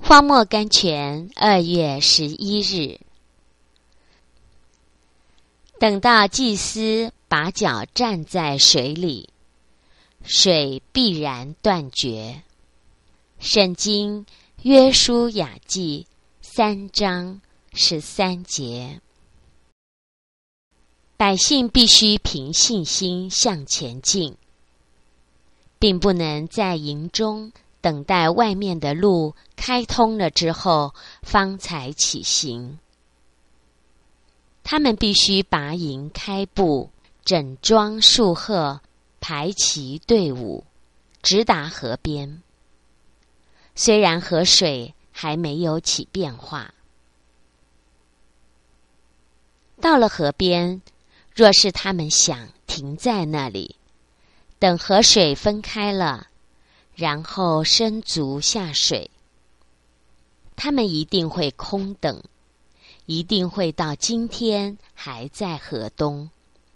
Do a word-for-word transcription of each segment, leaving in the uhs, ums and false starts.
荒漠甘泉，二月十一日。等到祭司把脚站在水里，水必然断绝。圣经约书亚记三章十三节。百姓必须凭信心向前进，并不能在营中等待外面的路开通了之后方才起行。他们必须拔营开步，整装束鹤，排齐队伍，直达河边。虽然河水还没有起变化，到了河边，若是他们想停在那里，等河水分开了，然后伸足下水，他们一定会空等，一定会到今天还在河东。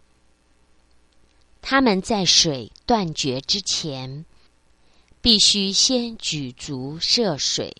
他们在水断绝之前，必须先举足涉水。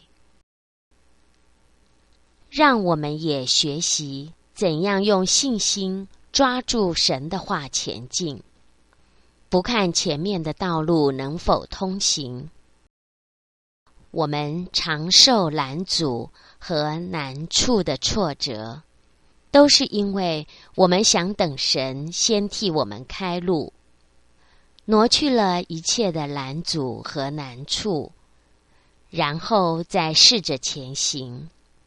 让我们也学习怎样用信心抓住神的话前进，不看前面的道路能否通行。我们常受拦阻和难处的挫折，都是因为我们想等神先替我们开路，挪去了一切的拦阻和难处，然后再试着前行。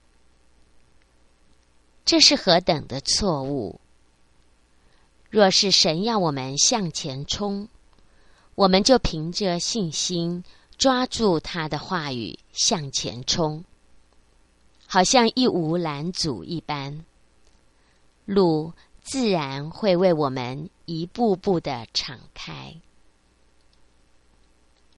这是何等的错误！若是神要我们向前冲，我们就凭着信心抓住他的话语向前冲，好像一无拦阻一般，路自然会为我们一步步地敞开。